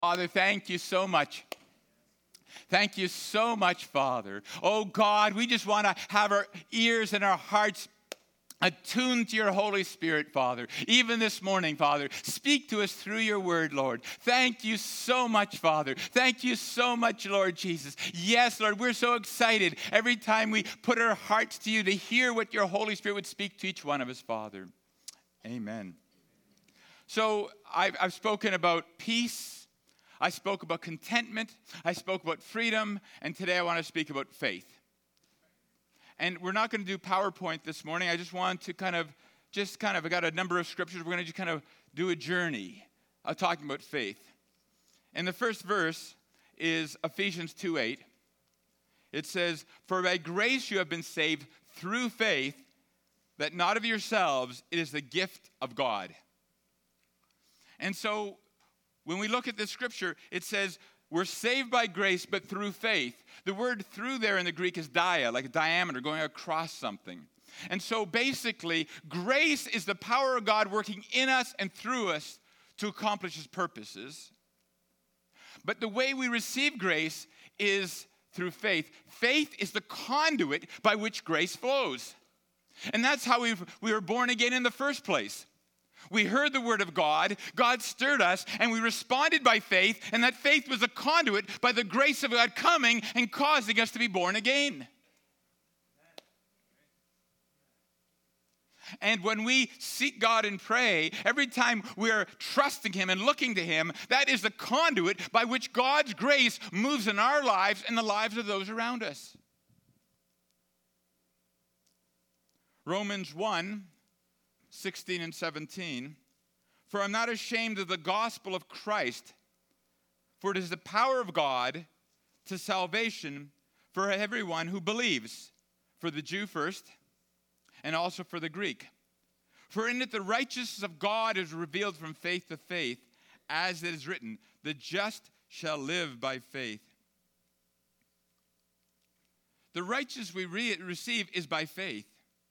Father, thank you so much. Thank you so much, Father. Oh, God, we just want to have our ears and our hearts attuned to your Holy Spirit, Father. Even this morning, Father, speak to us through your word, Lord. Thank you so much, Father. Thank you so much, Lord Jesus. Yes, Lord, we're so excited every time we put our hearts to you to hear what your Holy Spirit would speak to each one of us, Father. Amen. So I've spoken about peace. I spoke about contentment. I spoke about freedom. And today I want to speak about faith. And we're not going to do PowerPoint this morning. I just want to I got a number of scriptures. We're going to just kind of do a journey of talking about faith. And the first verse is Ephesians 2:8. It says, "For by grace you have been saved through faith, that not of yourselves, it is the gift of God." And so when we look at this scripture, it says, we're saved by grace, but through faith. The word through there in the Greek is dia, like a diameter, going across something. And so basically, grace is the power of God working in us and through us to accomplish his purposes. But the way we receive grace is through faith. Faith is the conduit by which grace flows. And that's how we were born again in the first place. We heard the word of God, God stirred us, and we responded by faith, and that faith was a conduit by the grace of God coming and causing us to be born again. And when we seek God and pray, every time we're trusting him and looking to him, that is the conduit by which God's grace moves in our lives and the lives of those around us. Romans 1:16 and 17, "For I'm not ashamed of the gospel of Christ, for it is the power of God to salvation for everyone who believes, for the Jew first, and also for the Greek. For in it the righteousness of God is revealed from faith to faith, as it is written, the just shall live by faith." The righteousness we receive is by faith.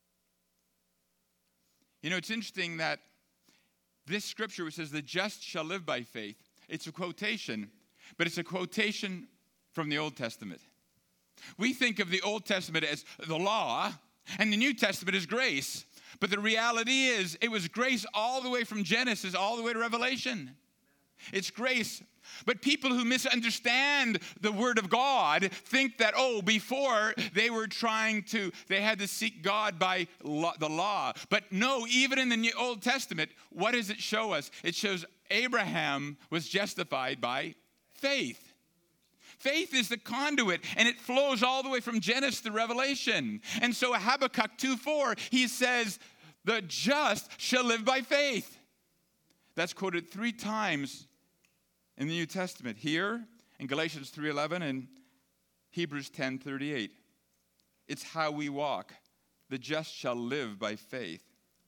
You know, it's interesting that this scripture which says the just shall live by faith, it's a quotation, but it's a quotation from the Old Testament. We think of the Old Testament as the law, and the New Testament as grace. But the reality is, it was grace all the way from Genesis all the way to Revelation. It's grace. But people who misunderstand the word of God think that, before they had to seek God by the law. But no, even in the Old Testament, what does it show us? It shows Abraham was justified by faith. Faith is the conduit, and it flows all the way from Genesis to Revelation. And so Habakkuk 2:4, he says, the just shall live by faith. That's quoted 3 times in the New Testament, here in Galatians 3:11 and Hebrews 10:38. It's how we walk. The just shall live by faith.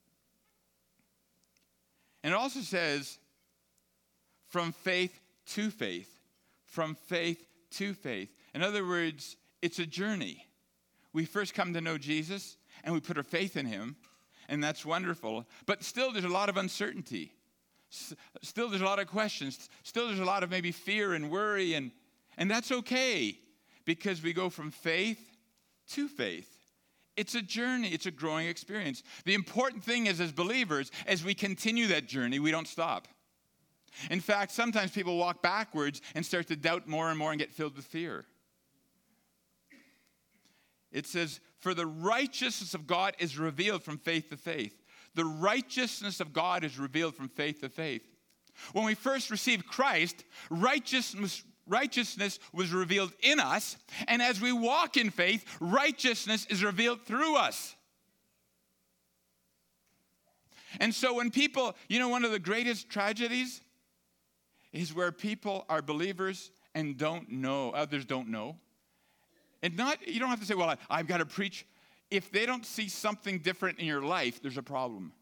And it also says, from faith to faith. From faith to faith. In other words, it's a journey. We first come to know Jesus, and we put our faith in him, and that's wonderful. But still, there's a lot of uncertainty. Still, there's a lot of questions. Still, there's a lot of maybe fear and worry, and that's okay, because we go from faith to faith. It's a journey. It's a growing experience. The important thing is, as believers, as we continue that journey, we don't stop. In fact, sometimes people walk backwards and start to doubt more and more and get filled with fear. It says, for the righteousness of God is revealed from faith to faith. The righteousness of God is revealed from faith to faith. When we first received Christ, righteousness was revealed in us, and as we walk in faith, righteousness is revealed through us. And so when people, one of the greatest tragedies is where people are believers and others don't know. And you don't have to say, well, I've got to preach. If they don't see something different in your life, there's a problem.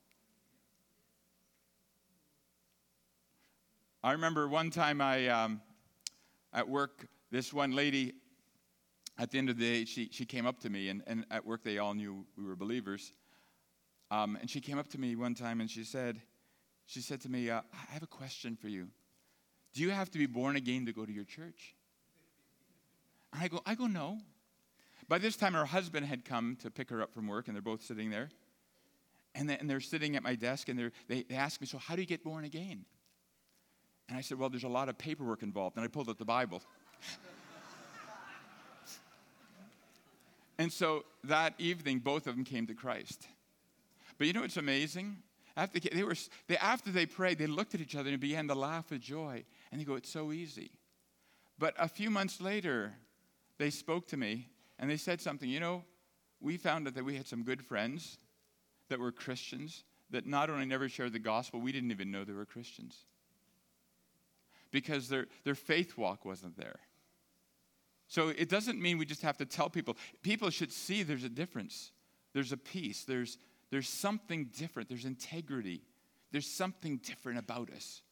I remember one time at work, this one lady, at the end of the day, she came up to me, and at work they all knew we were believers. And she came up to me one time and she said to me, I have a question for you. do you have to be born again to go to your church? And I go, no. By this time, her husband had come to pick her up from work, and they're both sitting there. And they're sitting at my desk, and they ask me, so how do you get born again? And I said, well, there's a lot of paperwork involved. And I pulled out the Bible. And so that evening, both of them came to Christ. But you know what's amazing? After they prayed, they looked at each other and began to laugh with joy. And they go, it's so easy. But a few months later, they spoke to me, and they said something. You know, we found out that we had some good friends that were Christians that not only never shared the gospel, we didn't even know they were Christians. Because their faith walk wasn't there. So it doesn't mean we just have to tell people. People should see there's a difference. There's a peace. There's something different. There's integrity. There's something different about us.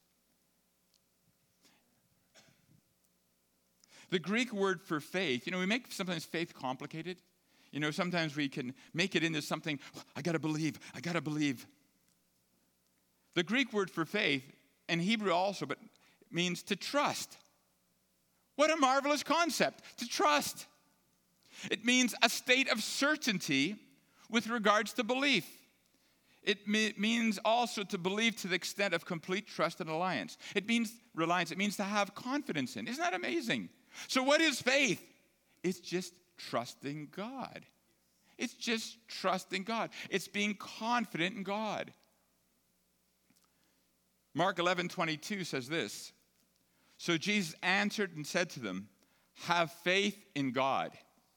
The Greek word for faith, we make sometimes faith complicated. Sometimes we can make it into something, I got to believe. The Greek word for faith, in Hebrew also, but means to trust. What a marvelous concept, to trust. It means a state of certainty with regards to belief. It means also to believe to the extent of complete trust and reliance. It means reliance. It means to have confidence in. Isn't that amazing? So what is faith? It's just trusting God. It's just trusting God. It's being confident in God. Mark 11:22 says this. So Jesus answered and said to them, have faith in God.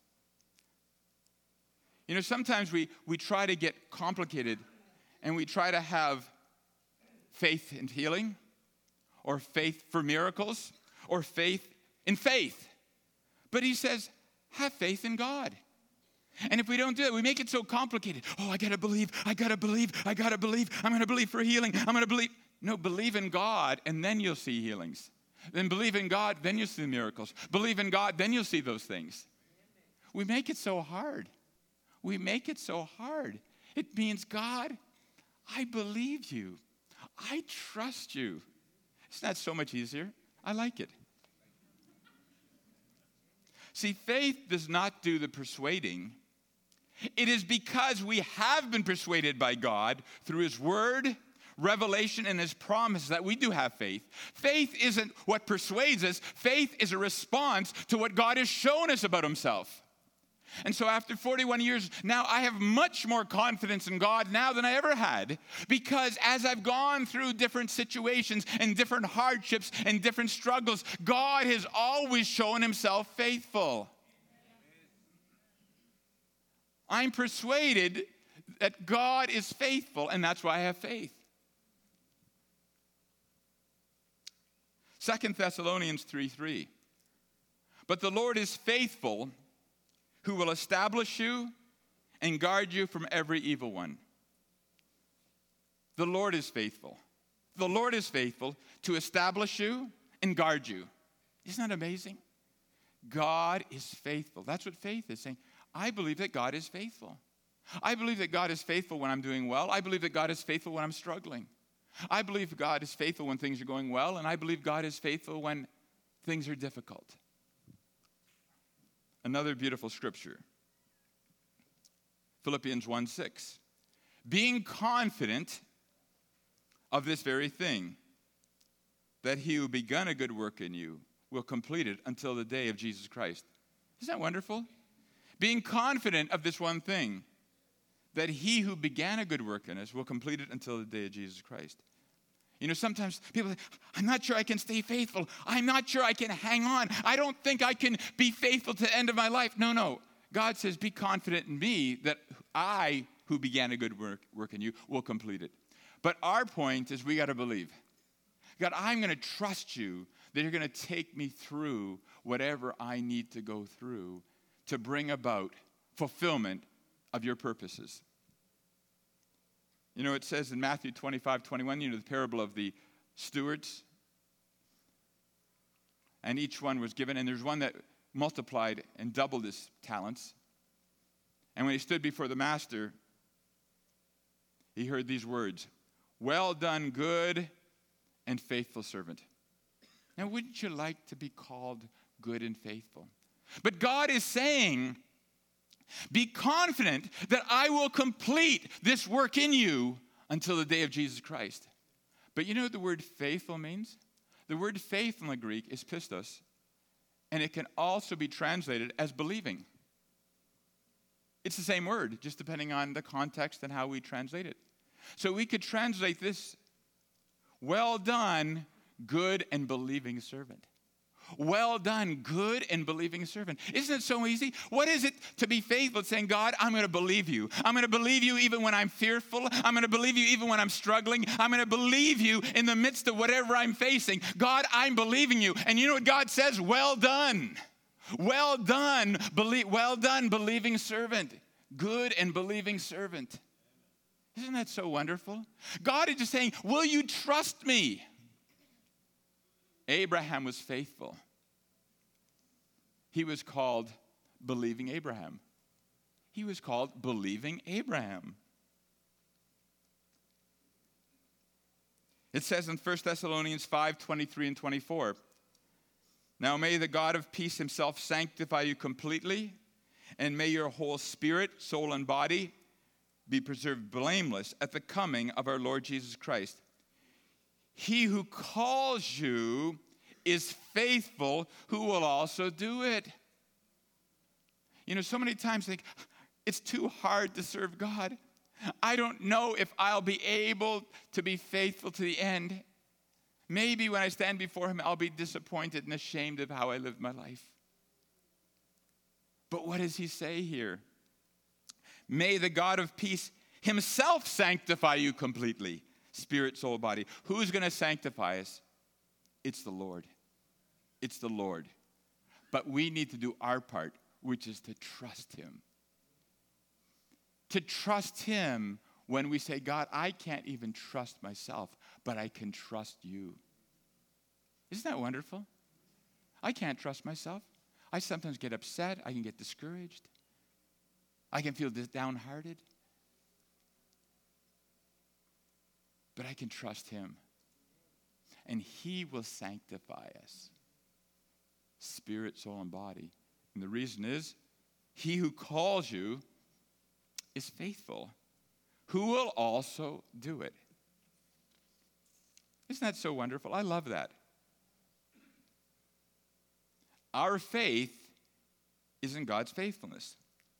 Sometimes we try to get complicated and we try to have faith in healing or faith for miracles or faith in faith. But he says, have faith in God. And if we don't do it, we make it so complicated. Oh, I got to believe. I'm going to believe for healing. I'm going to believe. No, believe in God and then you'll see healings. Then believe in God, then you'll see miracles. Believe in God, then you'll see those things. We make it so hard. It means, God, I believe you. I trust you. Isn't that so much easier? I like it. See, faith does not do the persuading. It is because we have been persuaded by God through his word, revelation, and his promise that we do have faith. Faith isn't what persuades us. Faith is a response to what God has shown us about himself. And so after 41 years, now I have much more confidence in God now than I ever had, because as I've gone through different situations and different hardships and different struggles, God has always shown himself faithful. I'm persuaded that God is faithful, and that's why I have faith. 2 Thessalonians 3:3. But the Lord is faithful, who will establish you and guard you from every evil one. The Lord is faithful. The Lord is faithful to establish you and guard you. Isn't that amazing? God is faithful. That's what faith is saying. I believe that God is faithful. I believe that God is faithful when I'm doing well. I believe that God is faithful when I'm struggling. I believe God is faithful when things are going well, and I believe God is faithful when things are difficult. Another beautiful scripture. Philippians 1:6. Being confident of this very thing, that he who begun a good work in you will complete it until the day of Jesus Christ. Isn't that wonderful? Being confident of this one thing, that he who began a good work in us will complete it until the day of Jesus Christ. Sometimes people say, I'm not sure I can stay faithful. I'm not sure I can hang on. I don't think I can be faithful to the end of my life. No. God says, be confident in me that I, who began a good work in you, will complete it. But our point is we got to believe. God, I'm going to trust you that you're going to take me through whatever I need to go through to bring about fulfillment of your purposes. It says in Matthew 25:21, the parable of the stewards. And each one was given, and there's one that multiplied and doubled his talents. And when he stood before the master, he heard these words, well done, good and faithful servant. Now, wouldn't you like to be called good and faithful? But God is saying, be confident that I will complete this work in you until the day of Jesus Christ. But you know what the word faithful means? The word faith in the Greek is pistos, and it can also be translated as believing. It's the same word, just depending on the context and how we translate it. So we could translate this, well done, good and believing servant. Well done, good and believing servant. Isn't it so easy? What is it to be faithful? It's saying, God, I'm going to believe you. I'm going to believe you even when I'm fearful. I'm going to believe you even when I'm struggling. I'm going to believe you in the midst of whatever I'm facing. God, I'm believing you. And you know what God says? Well done. Well done, believing servant. Good and believing servant. Isn't that so wonderful? God is just saying, will you trust me? Abraham was faithful. He was called believing Abraham. He was called believing Abraham. It says in 1 Thessalonians 5:23 and 24, now may the God of peace himself sanctify you completely, and may your whole spirit, soul, and body be preserved blameless at the coming of our Lord Jesus Christ. He who calls you is faithful, who will also do it. You know, so many times I think, it's too hard to serve God. I don't know if I'll be able to be faithful to the end. Maybe when I stand before him, I'll be disappointed and ashamed of how I lived my life. But what does he say here? May the God of peace himself sanctify you completely. Spirit, soul, body. Who's going to sanctify us? It's the Lord. It's the Lord. But we need to do our part, which is to trust him. To trust him when we say, God, I can't even trust myself, but I can trust you. Isn't that wonderful? I can't trust myself. I sometimes get upset. I can get discouraged. I can feel downhearted. But I can trust him. And he will sanctify us. Spirit, soul, and body. And the reason is, he who calls you is faithful, who will also do it. Isn't that so wonderful? I love that. Our faith is in God's faithfulness.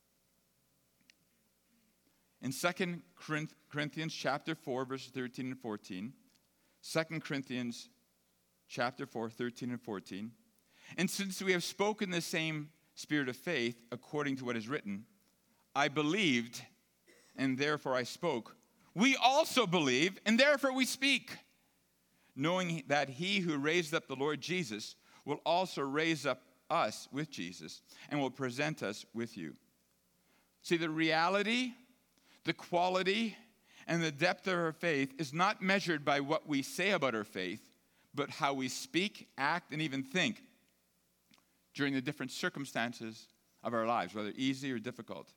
In 2 Corinthians chapter 4, verses 13 and 14, 2 Corinthians chapter 4, 13 and 14, and since we have spoken the same spirit of faith, according to what is written, I believed, and therefore I spoke. We also believe, and therefore we speak, knowing that he who raised up the Lord Jesus will also raise up us with Jesus and will present us with you. See, the reality, the quality, and the depth of our faith is not measured by what we say about our faith, but how we speak, act, and even think during the different circumstances of our lives, whether easy or difficult.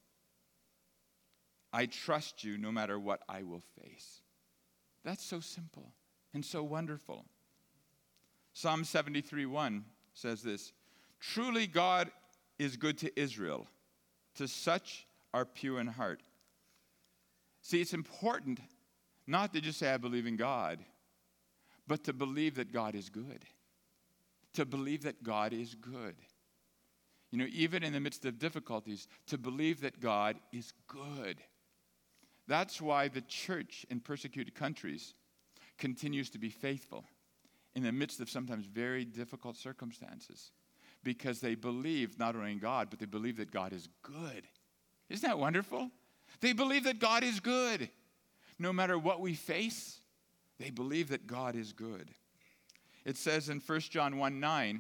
I trust you no matter what I will face. That's so simple and so wonderful. Psalm 73:1 says this, truly God is good to Israel, to such are pure in heart. See, it's important not to just say I believe in God, but to believe that God is good. To believe that God is good. You know, even in the midst of difficulties, to believe that God is good. That's why the church in persecuted countries continues to be faithful in the midst of sometimes very difficult circumstances, because they believe not only in God, but they believe that God is good. Isn't that wonderful? They believe that God is good. No matter what we face, they believe that God is good. It says in 1 John 1:9,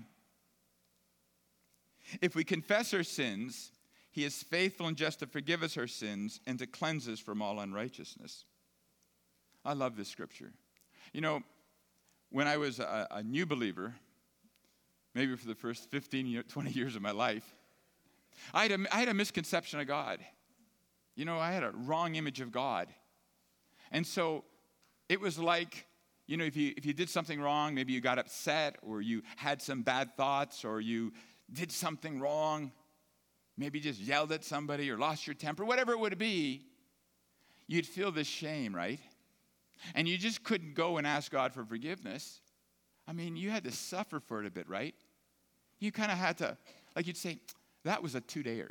if we confess our sins, he is faithful and just to forgive us our sins and to cleanse us from all unrighteousness. I love this scripture. You know, when I was a new believer, maybe for the first 20 years of my life, I had a misconception of God. You know, I had a wrong image of God. And so it was like You know, if you did something wrong, maybe you got upset, or you had some bad thoughts, or you did something wrong, maybe just yelled at somebody or lost your temper, whatever it would be, you'd feel this shame, right? And you just couldn't go and ask God for forgiveness. I mean, you had to suffer for it a bit, right? You kind of had to, like you'd say, that was a 2-dayer.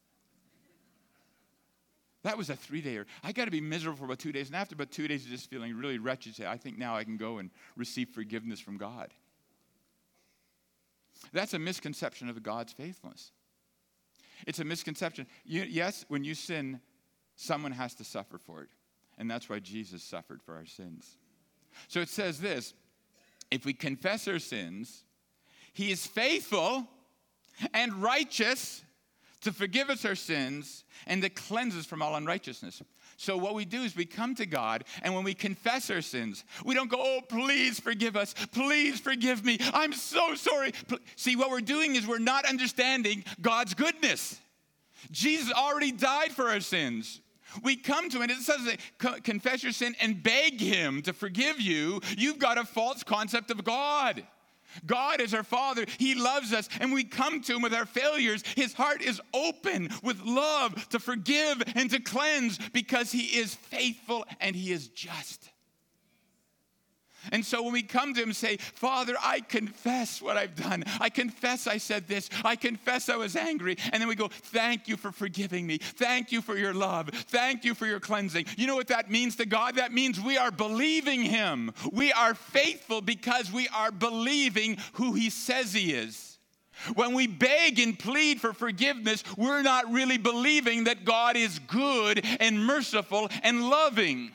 That was a 3-dayer. I got to be miserable for about 2 days. And after about 2 days of just feeling really wretched, say, I think now I can go and receive forgiveness from God. That's a misconception of God's faithfulness. It's a misconception. Yes, when you sin, someone has to suffer for it. And that's why Jesus suffered for our sins. So it says this, if we confess our sins, he is faithful and righteous to forgive us our sins and to cleanse us from all unrighteousness. So what we do is we come to God, and when we confess our sins, we don't go, oh, please forgive us. Please forgive me. I'm so sorry. See, what we're doing is we're not understanding God's goodness. Jesus already died for our sins. We come to him, and it says, confess your sin and beg him to forgive you. You've got a false concept of God. God is our Father. He loves us, and we come to him with our failures. His heart is open with love to forgive and to cleanse because he is faithful and he is just. And so when we come to him and say, Father, I confess what I've done. I confess I said this. I confess I was angry. And then we go, thank you for forgiving me. Thank you for your love. Thank you for your cleansing. You know what that means to God? That means we are believing him. We are faithful because we are believing who he says he is. When we beg and plead for forgiveness, we're not really believing that God is good and merciful and loving.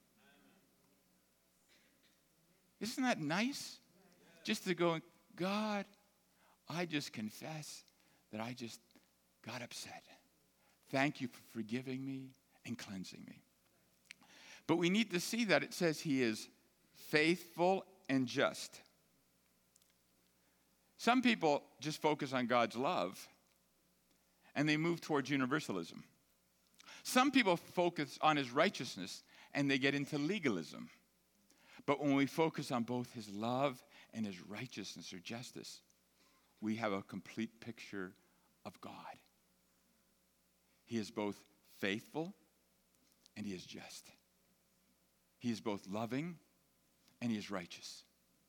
Isn't that nice? Just to go, God, I just confess that I just got upset. Thank you for forgiving me and cleansing me. But we need to see that it says he is faithful and just. Some people just focus on God's love and they move towards universalism. Some people focus on his righteousness and they get into legalism. But when we focus on both his love and his righteousness or justice, we have a complete picture of God. He is both faithful and he is just. He is both loving and he is righteous.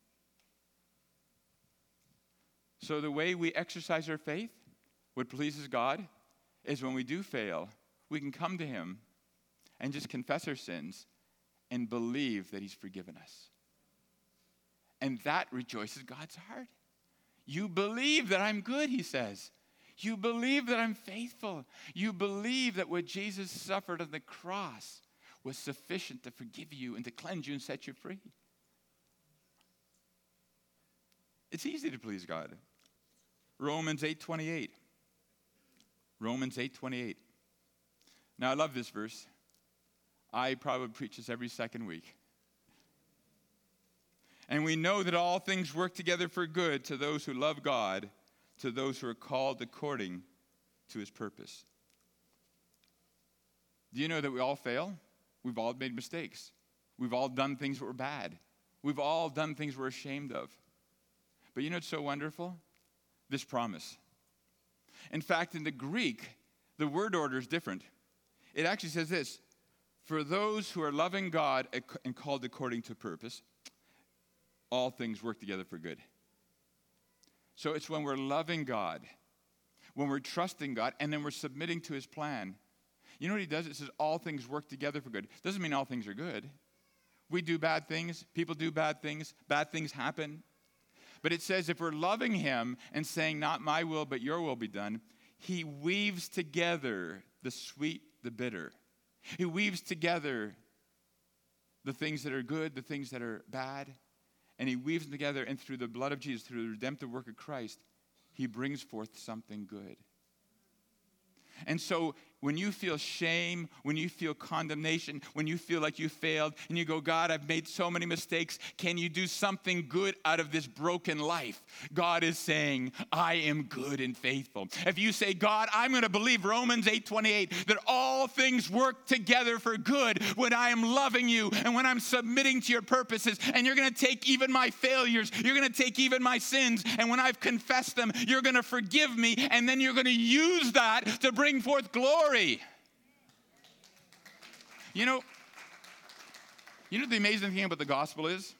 So the way we exercise our faith, what pleases God, is when we do fail, we can come to him and just confess our sins and believe that he's forgiven us. And that rejoices God's heart. You believe that I'm good, he says. You believe that I'm faithful. You believe that what Jesus suffered on the cross was sufficient to forgive you and to cleanse you and set you free. It's easy to please God. Romans 8:28. Romans 8:28. Now, I love this verse. I probably preach this every second week. And we know that all things work together for good to those who love God, to those who are called according to his purpose. Do you know that we all fail? We've all made mistakes. We've all done things that were bad. We've all done things we're ashamed of. But you know what's so wonderful? This promise. In fact, in the Greek, the word order is different. It actually says this: for those who are loving God and called according to purpose, all things work together for good. So it's when we're loving God, when we're trusting God, and then we're submitting to his plan. You know what he does? It says all things work together for good. Doesn't mean all things are good. We do bad things. People do bad things happen. But it says if we're loving him and saying, not my will, but your will be done, he weaves together the sweet, the bitter. He weaves together the things that are good, the things that are bad, and he weaves them together, and through the blood of Jesus, through the redemptive work of Christ, he brings forth something good. And so when you feel shame, when you feel condemnation, when you feel like you failed, and you go, God, I've made so many mistakes. Can you do something good out of this broken life? God is saying, I am good and faithful. If you say, God, I'm going to believe Romans 8:28, that all things work together for good when I am loving you and when I'm submitting to your purposes, and you're going to take even my failures, you're going to take even my sins, and when I've confessed them, you're going to forgive me, and then you're going to use that to bring forth glory. You know the amazing thing about the gospel is?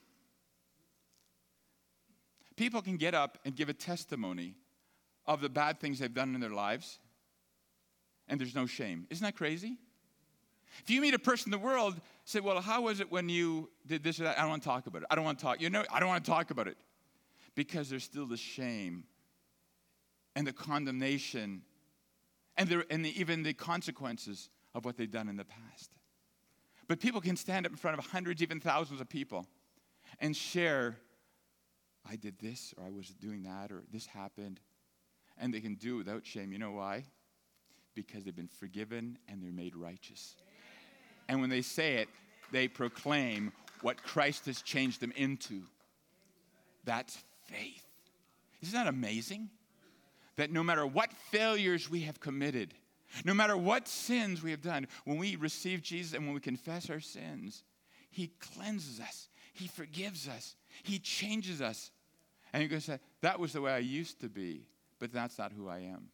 People can get up and give a testimony of the bad things they've done in their lives, and there's no shame. Isn't that crazy? If you meet a person in the world, say, well, how was it when you did this or that? I don't want to talk about it. I don't want to talk. I don't want to talk about it. Because there's still the shame and the condemnation and even the consequences of what they've done in the past. But people can stand up in front of hundreds, even thousands of people and share, I did this, or I was doing that, or this happened. And they can do it without shame. You know why? Because they've been forgiven and they're made righteous. And when they say it, they proclaim what Christ has changed them into. That's faith. Isn't that amazing? That no matter what failures we have committed, no matter what sins we have done, when we receive Jesus and when we confess our sins, he cleanses us. He forgives us. He changes us. And you're going to say, that was the way I used to be, but that's not who I am.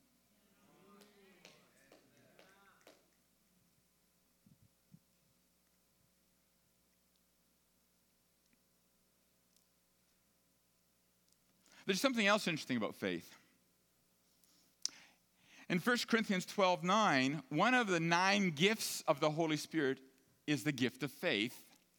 There's something else interesting about faith. In 1 Corinthians 12:9, one of the 9 gifts of the Holy Spirit is the gift of faith.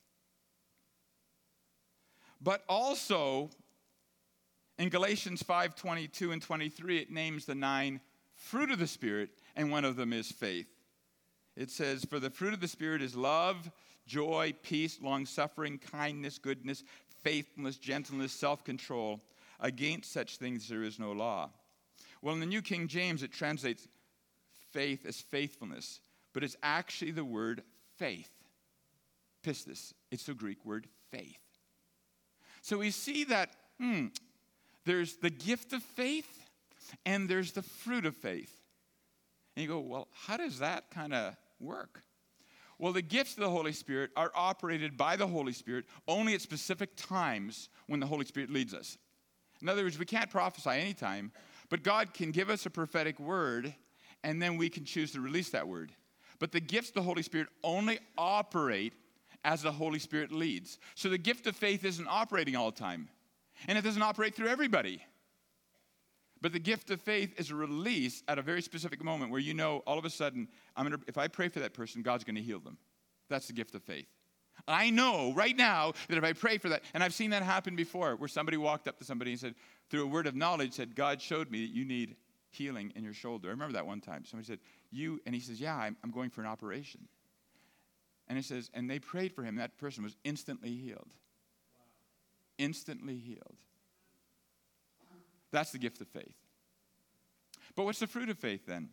But also, in Galatians 5:22 and 23, it names the 9 fruit of the Spirit, and one of them is faith. It says, for the fruit of the Spirit is love, joy, peace, long-suffering, kindness, goodness, faithfulness, gentleness, self-control. Against such things there is no law. Well, in the New King James, it translates faith as faithfulness, but it's actually the word faith. Pistis. It's the Greek word faith. So we see that there's the gift of faith and there's the fruit of faith. And you go, well, how does that kind of work? Well, the gifts of the Holy Spirit are operated by the Holy Spirit only at specific times when the Holy Spirit leads us. In other words, we can't prophesy anytime, but God can give us a prophetic word, and then we can choose to release that word. But the gifts of the Holy Spirit only operate as the Holy Spirit leads. So the gift of faith isn't operating all the time, and it doesn't operate through everybody. But the gift of faith is a release at a very specific moment where you know all of a sudden, if I pray for that person, God's going to heal them. That's the gift of faith. I know right now that if I pray for that, and I've seen that happen before, where somebody walked up to somebody and said, through a word of knowledge, said, God showed me that you need healing in your shoulder. I remember that one time. Somebody said, and he says, yeah, I'm going for an operation. And it says, and they prayed for him. That person was instantly healed. Wow. Instantly healed. That's the gift of faith. But what's the fruit of faith then?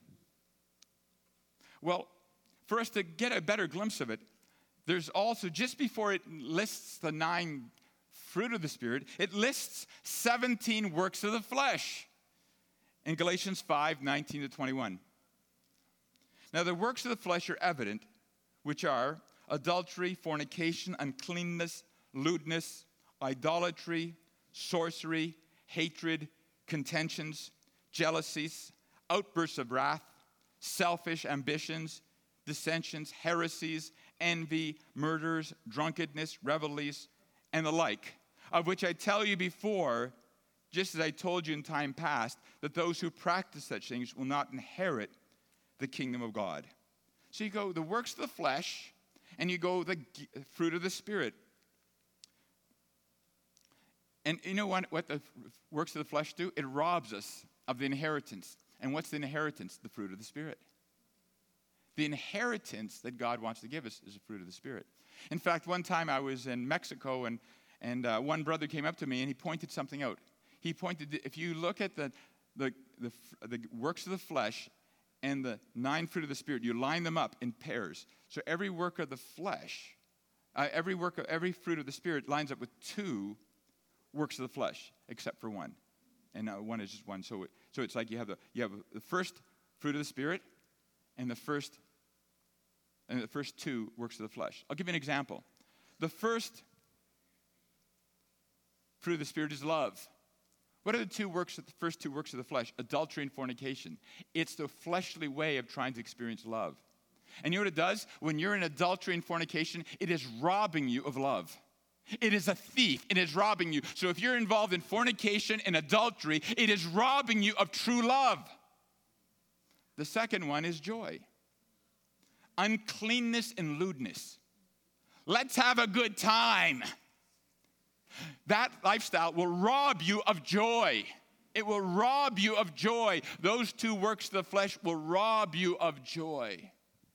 Well, for us to get a better glimpse of it, there's also, just before it lists the 9 fruit of the Spirit, it lists 17 works of the flesh in Galatians 5:19-21. Now, the works of the flesh are evident, which are adultery, fornication, uncleanness, lewdness, idolatry, sorcery, hatred, contentions, jealousies, outbursts of wrath, selfish ambitions, dissensions, heresies, envy, murders, drunkenness, revelries, and the like, of which I tell you before, just as I told you in time past, that those who practice such things will not inherit the kingdom of God. So you go the works of the flesh, and you go the fruit of the Spirit. And you know what the works of the flesh do? It robs us of the inheritance. And what's the inheritance? The fruit of the Spirit. The inheritance that God wants to give us is the fruit of the Spirit. In fact, one time I was in Mexico, and one brother came up to me, and he pointed something out. He pointed, if you look at the works of the flesh, and the 9 fruit of the Spirit, you line them up in pairs. So every work of the flesh, every fruit of the Spirit lines up with 2 works of the flesh, except for one. And one is just one. So it's like you have the first fruit of the Spirit and the first 2 works of the flesh. I'll give you an example. The first fruit of the Spirit is love. What are the first 2 works of the flesh? Adultery and fornication. It's the fleshly way of trying to experience love. And you know what it does? When you're in adultery and fornication, it is robbing you of love. It is a thief. It is robbing you. So if you're involved in fornication and adultery, it is robbing you of true love. The second one is joy. Uncleanness and lewdness. Let's have a good time. That lifestyle will rob you of joy. It will rob you of joy. Those 2 works of the flesh will rob you of joy.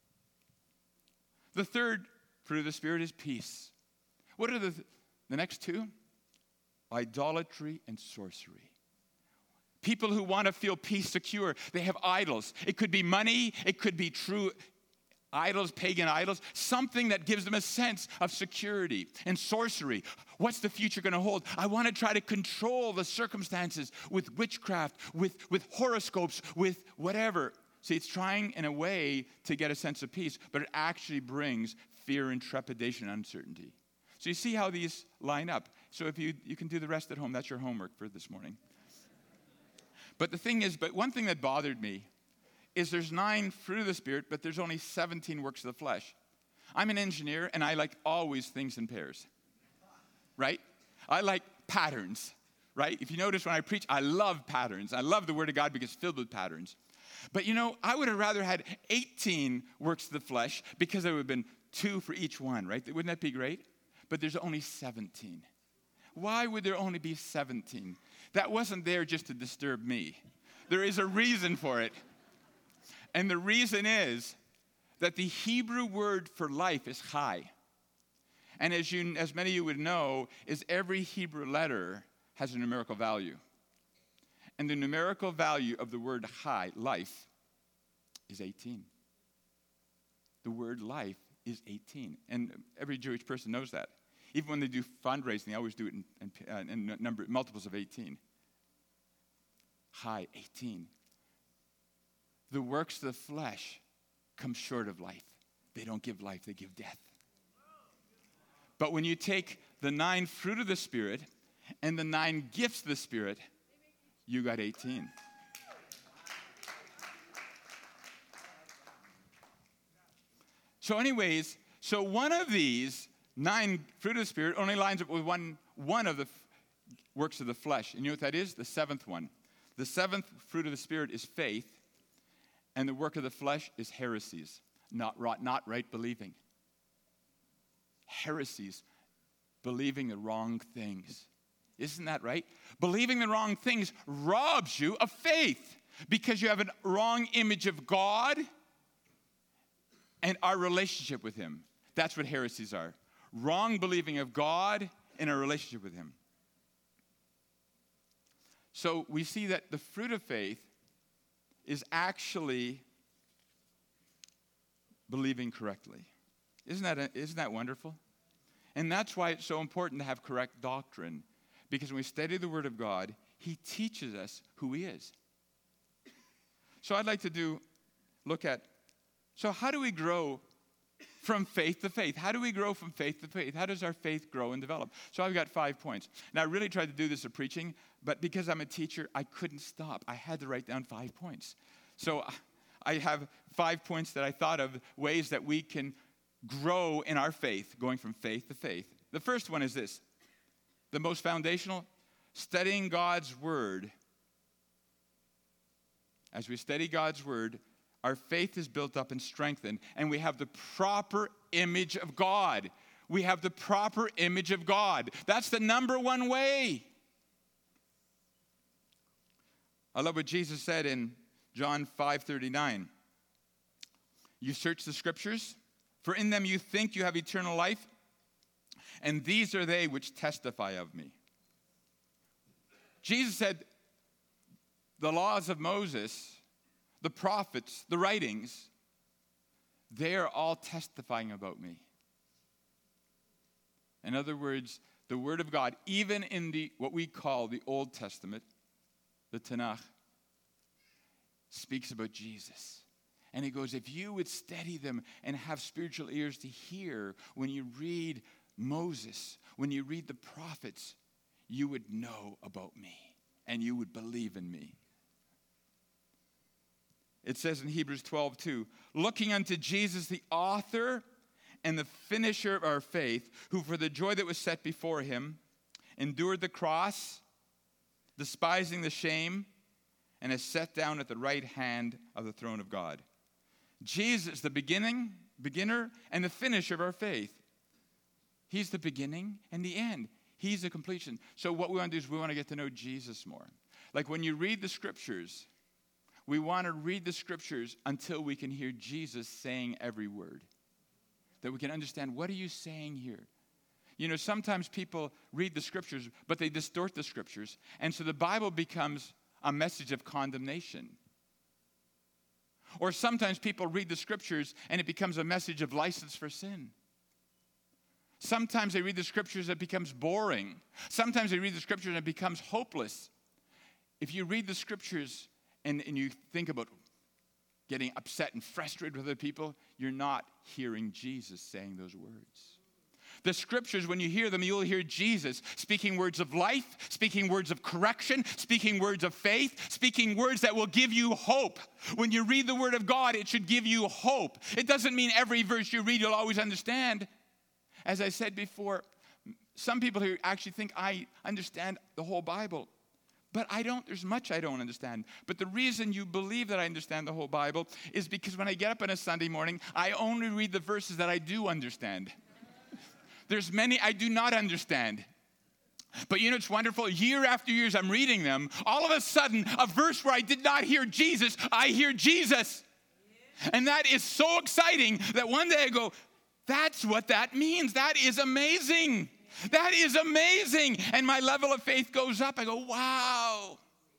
The third fruit of the Spirit is peace. What are the next 2? Idolatry and sorcery. People who want to feel peace secure, they have idols. It could be money. It could be true idols, pagan idols, something that gives them a sense of security. And sorcery, what's the future going to hold? I want to try to control the circumstances with witchcraft, with horoscopes, with whatever. See, it's trying in a way to get a sense of peace, but it actually brings fear and trepidation and uncertainty. So you see how these line up. So if you can do the rest at home, that's your homework for this morning. But one thing that bothered me is there's 9 fruit of the Spirit, but there's only 17 works of the flesh. I'm an engineer, and I like always things in pairs, right? I like patterns, right? If you notice when I preach, I love patterns. I love the Word of God because it's filled with patterns. But I would have rather had 18 works of the flesh because there would have been 2 for each one, right? Wouldn't that be great? But there's only 17. Why would there only be 17? That wasn't there just to disturb me. There is a reason for it. And the reason is that the Hebrew word for life is chai. And as many of you would know, is every Hebrew letter has a numerical value. And the numerical value of the word chai, life, is 18. The word life is 18. And every Jewish person knows that. Even when they do fundraising, they always do it in multiples of 18. Chai, 18. The works of the flesh come short of life. They don't give life, they give death. But when you take the 9 fruit of the Spirit and the 9 gifts of the Spirit, you got 18. So anyways, one of these 9 fruit of the Spirit only lines up with one of the works of the flesh. And you know what that is? The 7th one. The 7th fruit of the Spirit is faith. And the work of the flesh is heresies, not right believing. Heresies, believing the wrong things. Isn't that right? Believing the wrong things robs you of faith because you have a wrong image of God and our relationship with Him. That's what heresies are. Wrong believing of God and our relationship with Him. So we see that the fruit of faith is actually believing correctly. Isn't that wonderful? And that's why it's so important to have correct doctrine. Because when we study the Word of God, He teaches us who He is. So I'd like to look at, how do we grow from faith to faith? How do we grow from faith to faith? How does our faith grow and develop? So I've got 5 points. Now, I really tried to do this at preaching, but because I'm a teacher, I couldn't stop. I had to write down 5 points. So I have 5 points that I thought of, ways that we can grow in our faith, going from faith to faith. The first one is this. The most foundational, studying God's Word. As we study God's Word, our faith is built up and strengthened, and we have the proper image of God. We have the proper image of God. That's the number one way. I love what Jesus said in John 5:39. You search the Scriptures, for in them you think you have eternal life, and these are they which testify of me. Jesus said the laws of Moses, the prophets, the writings, they are all testifying about me. In other words, the Word of God, even in what we call the Old Testament, the Tanakh, speaks about Jesus. And he goes, if you would steady them and have spiritual ears to hear when you read Moses, when you read the prophets, you would know about me and you would believe in me. It says in Hebrews 12:2, looking unto Jesus, the author and the finisher of our faith, who for the joy that was set before him endured the cross, despising the shame, and is set down at the right hand of the throne of God. Jesus, the beginner, and the finisher of our faith. He's the beginning and the end. He's the completion. So what we want to do is we want to get to know Jesus more. Like when you read the scriptures, we want to read the scriptures until we can hear Jesus saying every word. That we can understand, what are you saying here? You know, sometimes people read the scriptures, but they distort the scriptures. And so the Bible becomes a message of condemnation. Or sometimes people read the scriptures and it becomes a message of license for sin. Sometimes they read the scriptures and it becomes boring. Sometimes they read the scriptures and it becomes hopeless. If you read the scriptures and you think about getting upset and frustrated with other people, you're not hearing Jesus saying those words. The scriptures, when you hear them, you'll hear Jesus speaking words of life, speaking words of correction, speaking words of faith, speaking words that will give you hope. When you read the word of God, it should give you hope. It doesn't mean every verse you read you'll always understand. As I said before, some people here actually think I understand the whole Bible. But I don't. There's much I don't understand. But the reason you believe that I understand the whole Bible is because when I get up on a Sunday morning, I only read the verses that I do understand. There's many I do not understand. But you know, it's wonderful. Year after year, I'm reading them. All of a sudden, a verse where I did not hear Jesus, I hear Jesus. And that is so exciting that one day I go, that's what that means. That is amazing. That is amazing. And my level of faith goes up. I go, wow.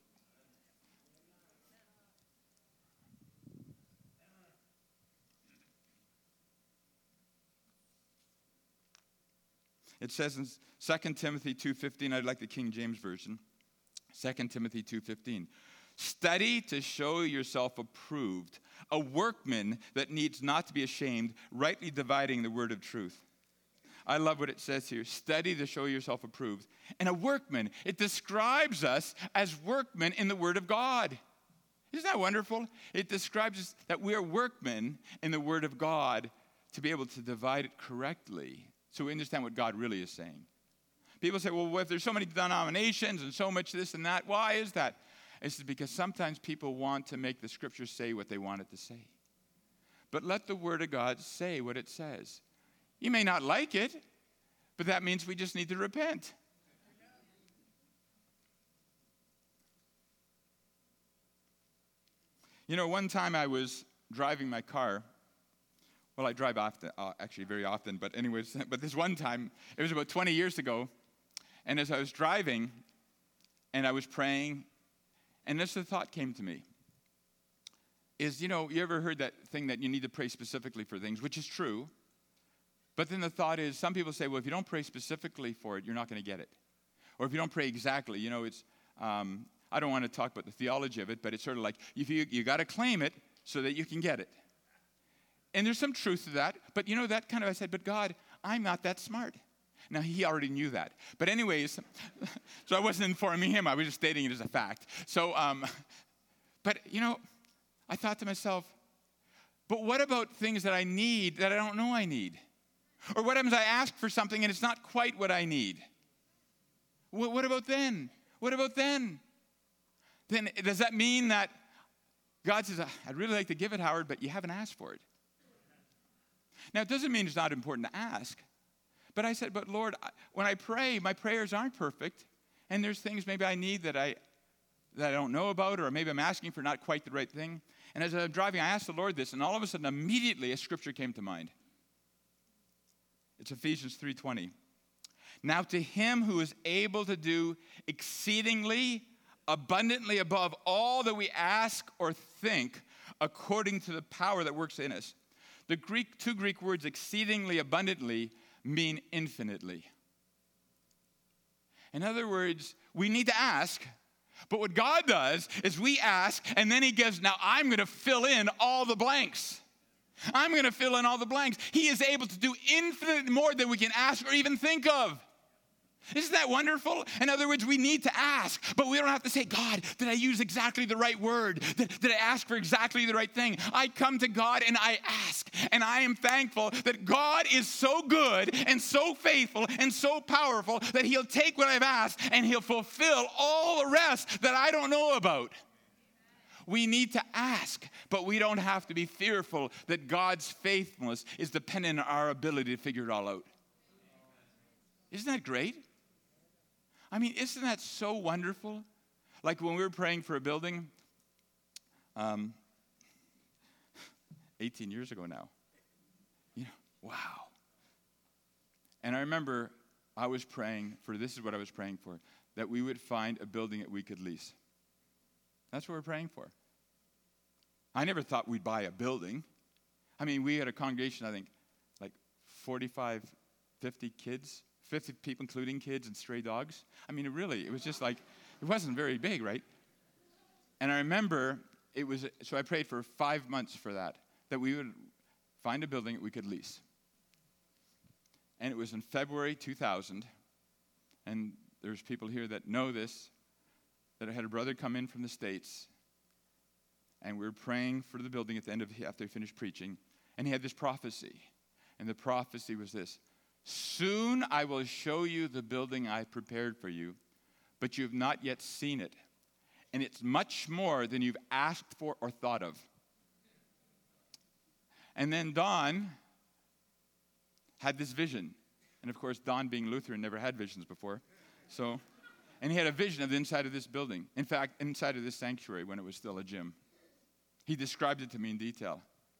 It says in 2 Timothy 2:15, I'd like the King James Version. 2 Timothy 2:15. Study to show yourself approved, a workman that needs not to be ashamed, rightly dividing the word of truth. I love what it says here. Study to show yourself approved. And a workman, it describes us as workmen in the word of God. Isn't that wonderful? It describes us that we are workmen in the word of God to be able to divide it correctly so we understand what God really is saying. People say, well, if there's so many denominations and so much this and that, why is that? It's because sometimes people want to make the scripture say what they want it to say. But let the word of God say what it says. You may not like it, but that means we just need to repent. You know, one time I was driving my car. Well, I drive often, actually very often, but anyways, but this one time, it was about 20 years ago, and as I was driving, and I was praying, and this thought came to me, is, you know, you ever heard that thing that you need to pray specifically for things, which is true, but then the thought is, some people say, well, if you don't pray specifically for it, you're not going to get it. Or if you don't pray exactly, you know, it's, I don't want to talk about the theology of it, but it's sort of like, you got to claim it so that you can get it. And there's some truth to that, but you know, that kind of, I said, but God, I'm not that smart. Now, he already knew that. But anyways, so I wasn't informing him, I was just stating it as a fact. So, but you know, I thought to myself, but what about things that I need that I don't know I need? Or what happens I ask for something and it's not quite what I need? What about then? What about then? Then does that mean that God says, I'd really like to give it, Howard, but you haven't asked for it? Now, it doesn't mean it's not important to ask. But I said, but Lord, when I pray, my prayers aren't perfect. And there's things maybe I need that I don't know about, or maybe I'm asking for not quite the right thing. And as I'm driving, I asked the Lord this, and all of a sudden, immediately, a scripture came to mind. It's Ephesians 3:20. Now to him who is able to do exceedingly abundantly above all that we ask or think, according to the power that works in us. The two Greek words exceedingly abundantly mean infinitely. In other words, we need to ask, but what God does is we ask, and then he gives, now I'm going to fill in all the blanks. I'm going to fill in all the blanks. He is able to do infinitely more than we can ask or even think of. Isn't that wonderful? In other words, we need to ask, but we don't have to say, God, did I use exactly the right word? Did I ask for exactly the right thing? I come to God and I ask, and I am thankful that God is so good and so faithful and so powerful that he'll take what I've asked and he'll fulfill all the rest that I don't know about. We need to ask, but we don't have to be fearful that God's faithfulness is dependent on our ability to figure it all out. Isn't that great? I mean, isn't that so wonderful? Like when we were praying for a building 18 years ago now. Wow. And I remember I was praying for, this is what I was praying for, that we would find a building that we could lease. That's what we're praying for. I never thought we'd buy a building. I mean, we had a congregation, I think, like 45, 50 kids. 50 people, including kids and stray dogs. I mean, it was just like, it wasn't very big, right? And I remember so I prayed for 5 months for that we would find a building that we could lease. And it was in February 2000, and there's people here that know this, that I had a brother come in from the States, and we were praying for the building at the end after he finished preaching, and he had this prophecy. And the prophecy was this: soon I will show you the building I prepared for you, but you have not yet seen it. And it's much more than you've asked for or thought of. And then Don had this vision. And of course, Don, being Lutheran, never had visions before. And he had a vision of the inside of this building. In fact, inside of this sanctuary when it was still a gym. He described it to me in detail.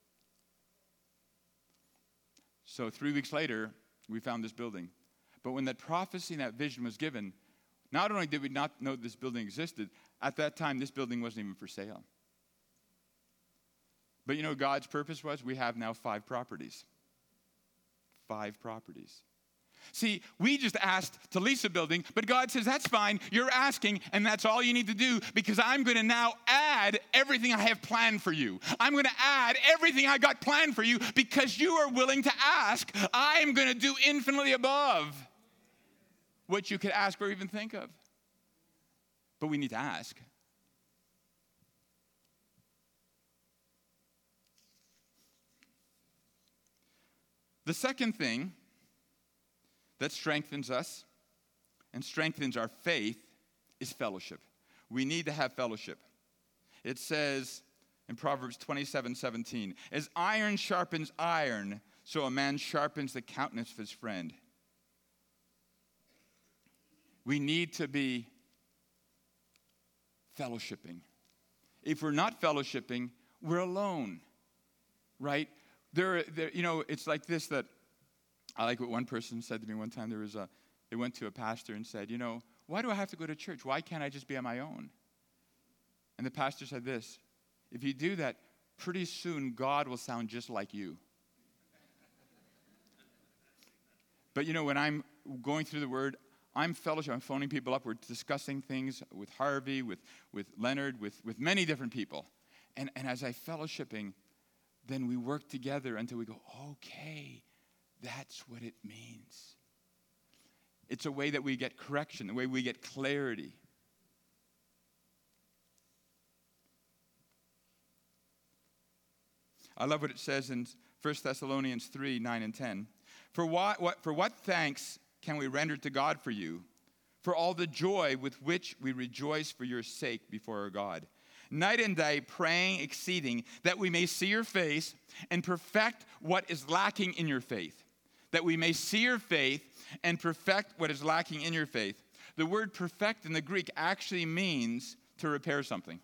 So 3 weeks later, we found this building. But when that prophecy and that vision was given, not only did we not know this building existed, at that time, this building wasn't even for sale. But you know what God's purpose was? We have now 5 properties. 5 properties. See, we just asked to lease a building, but God says, that's fine, you're asking, and that's all you need to do, because I'm going to now add everything I have planned for you. I'm going to add everything I got planned for you, because you are willing to ask. I'm going to do infinitely above what you could ask or even think of. But we need to ask. The second thing that strengthens us and strengthens our faith is fellowship. We need to have fellowship. It says in Proverbs 27:17, as iron sharpens iron, so a man sharpens the countenance of his friend. We need to be fellowshipping. If we're not fellowshipping, we're alone, right? It's like this, that I like what one person said to me one time. They went to a pastor and said, why do I have to go to church? Why can't I just be on my own? And the pastor said this: if you do that, pretty soon God will sound just like you. But when I'm going through the Word, I'm fellowship. I'm phoning people up. We're discussing things with Harvey, with Leonard, with many different people. And as I fellowshipping, then we work together until we go, okay, that's what it means. It's a way that we get correction, a way we get clarity. I love what it says in 1 Thessalonians 3:9 and 10. For what thanks can we render to God for you, for all the joy with which we rejoice for your sake before our God? Night and day praying exceeding, that we may see your face and perfect what is lacking in your faith. That we may see your faith and perfect what is lacking in your faith. The word perfect in the Greek actually means to repair something.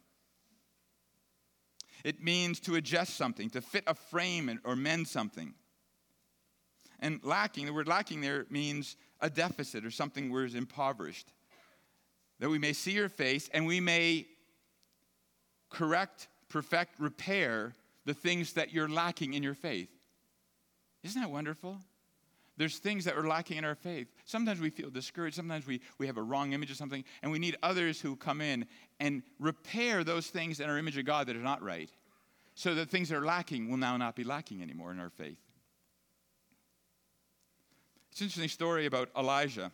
It means to adjust something, to fit a frame or mend something. And lacking, the word lacking there means a deficit or something where it's impoverished. That we may see your face and we may correct, repair the things that you're lacking in your faith. Isn't that wonderful? There's things that are lacking in our faith. Sometimes we feel discouraged. Sometimes we have a wrong image of something, and we need others who come in and repair those things in our image of God that are not right, so that things that are lacking will now not be lacking anymore in our faith. It's an interesting story about Elijah.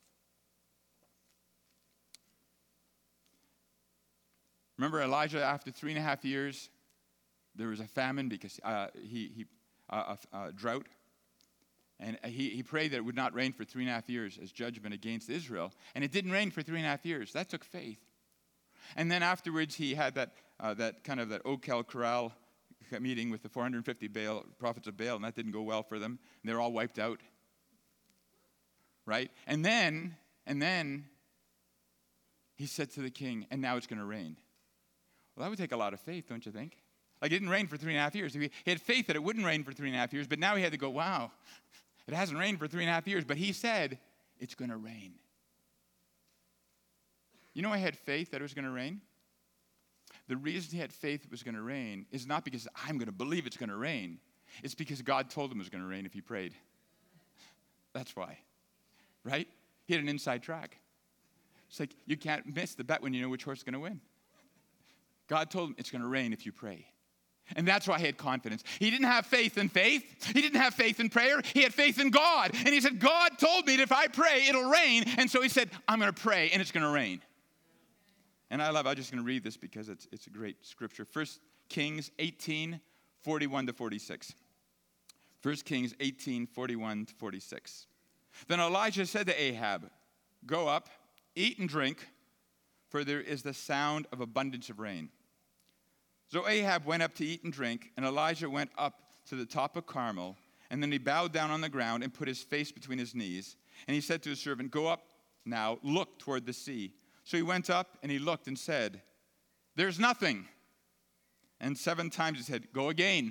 Remember Elijah, after 3.5 years, there was a famine because a drought. And he prayed that it would not rain for 3.5 years as judgment against Israel. And it didn't rain for 3.5 years. That took faith. And then afterwards, he had that Oak Hill Corral meeting with the 450 prophets of Baal, and that didn't go well for them. And they're all wiped out. Right? And then he said to the king, and now it's going to rain. Well, that would take a lot of faith, don't you think? Like, it didn't rain for 3.5 years. He had faith that it wouldn't rain for 3.5 years, but now he had to go, wow, it hasn't rained for 3.5 years. But he said, it's going to rain. You know, I had faith that it was going to rain. The reason he had faith it was going to rain is not because I'm going to believe it's going to rain. It's because God told him it was going to rain if he prayed. That's why. Right? He had an inside track. It's like you can't miss the bet when you know which horse is going to win. God told him it's going to rain if you pray. And that's why he had confidence. He didn't have faith in faith. He didn't have faith in prayer. He had faith in God. And he said, God told me that if I pray, it'll rain. And so he said, I'm going to pray, and it's going to rain. And I'm just going to read this because it's a great scripture. 1 Kings 18, 41 to 46. 1 Kings 18, 41 to 46. Then Elijah said to Ahab, go up, eat and drink, for there is the sound of abundance of rain. So Ahab went up to eat and drink, and Elijah went up to the top of Carmel, and then he bowed down on the ground and put his face between his knees. And he said to his servant, go up now, look toward the sea. So he went up, and he looked and said, there's nothing. And 7 times he said, go again.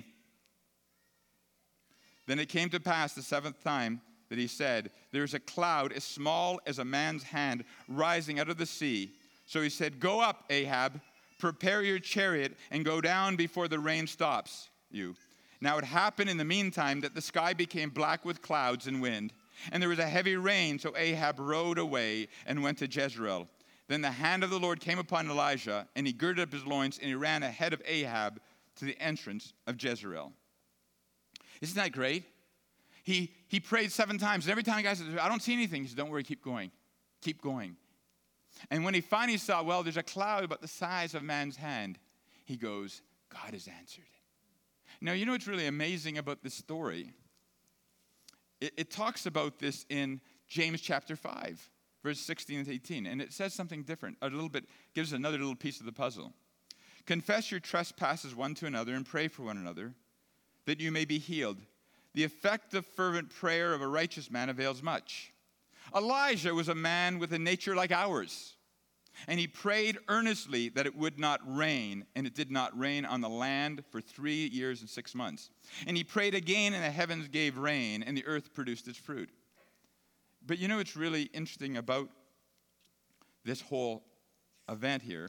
Then it came to pass the 7th time that he said, there's a cloud as small as a man's hand rising out of the sea. So he said, go up, Ahab, prepare your chariot and go down before the rain stops you. Now it happened in the meantime that the sky became black with clouds and wind, and there was a heavy rain, so Ahab rode away and went to Jezreel. Then the hand of the Lord came upon Elijah, and he girded up his loins, and he ran ahead of Ahab to the entrance of Jezreel. Isn't that great? He prayed 7 times, and every time the guy said, I don't see anything, he said, don't worry, keep going. Keep going. And when he finally saw, well, there's a cloud about the size of man's hand, he goes, God has answered. Now, you know what's really amazing about this story? It talks about this in James chapter 5, verse 16 and 18, and it says something different, a little bit, gives another little piece of the puzzle. Confess your trespasses one to another and pray for one another, that you may be healed. The effective, fervent prayer of a righteous man avails much. Elijah was a man with a nature like ours, and he prayed earnestly that it would not rain, and it did not rain on the land for 3 years and 6 months. And he prayed again, and the heavens gave rain, and the earth produced its fruit. But you know what's really interesting about this whole event here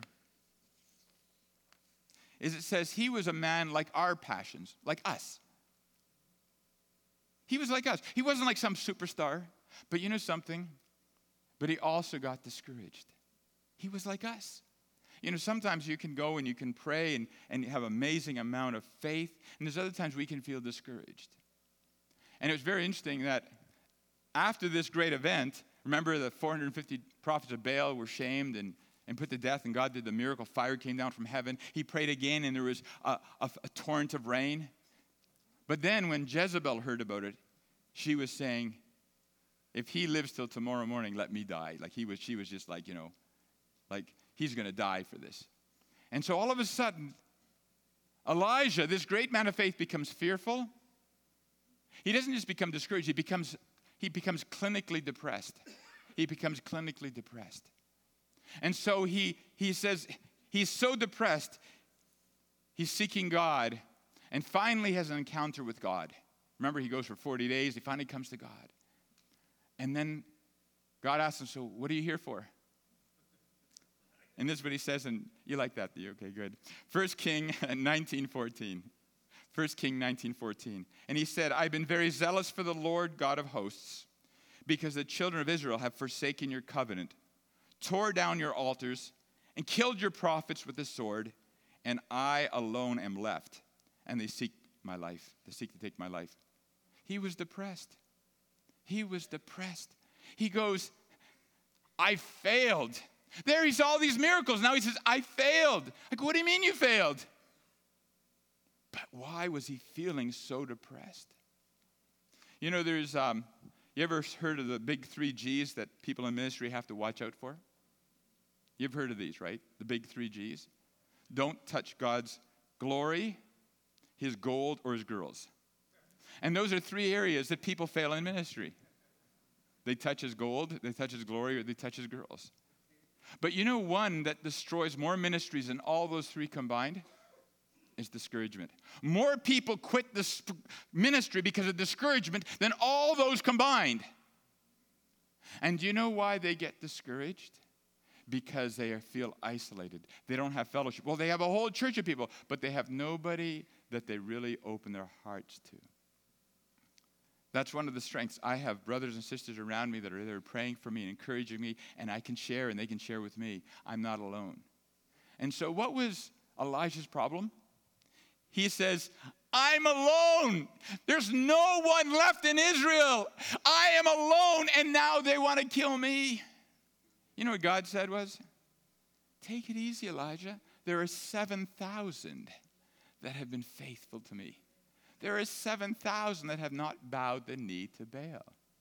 is it says he was a man like our passions, like us. He was like us. He wasn't like some superstar. But you know something? But he also got discouraged. He was like us. You know, sometimes you can go and you can pray and you have an amazing amount of faith, and there's other times we can feel discouraged. And it was very interesting that after this great event, remember the 450 prophets of Baal were shamed and put to death, and God did the miracle. Fire came down from heaven. He prayed again, and there was a torrent of rain. But then when Jezebel heard about it, she was saying, if he lives till tomorrow morning, let me die. Like she was just like, like he's going to die for this. And so all of a sudden, Elijah, this great man of faith, becomes fearful. He doesn't just become discouraged. He becomes clinically depressed. He becomes clinically depressed. And so he says he's so depressed, he's seeking God, and finally has an encounter with God. Remember, he goes for 40 days. He finally comes to God. And then God asks him, so what are you here for? And this is what he says, and you like that, okay, good. 1 King 19:14. 1 King 19:14. And he said, I've been very zealous for the Lord God of hosts, because the children of Israel have forsaken your covenant, tore down your altars, and killed your prophets with the sword, and I alone am left, and they seek my life. They seek to take my life. He was depressed. He was depressed. He goes, I failed. There he saw all these miracles. Now he says, I failed. Like, what do you mean you failed? But why was he feeling so depressed? You know, there's, you ever heard of the big 3 G's that people in ministry have to watch out for? You've heard of these, right? The big 3 G's. Don't touch God's glory, his gold, or his girls. And those are 3 areas that people fail in ministry. They touch his gold, they touch his glory, or they touch his girls. But you know one that destroys more ministries than all those 3 combined? Is discouragement. More people quit this ministry because of discouragement than all those combined. And do you know why they get discouraged? Because they feel isolated. They don't have fellowship. Well, they have a whole church of people, but they have nobody that they really open their hearts to. That's one of the strengths. I have brothers and sisters around me that are there praying for me and encouraging me, and I can share, and they can share with me. I'm not alone. And so what was Elijah's problem? He says, I'm alone. There's no one left in Israel. I am alone, and now they want to kill me. You know what God said was? Take it easy, Elijah. There are 7,000 that have been faithful to me. There are 7,000 that have not bowed the knee to Baal.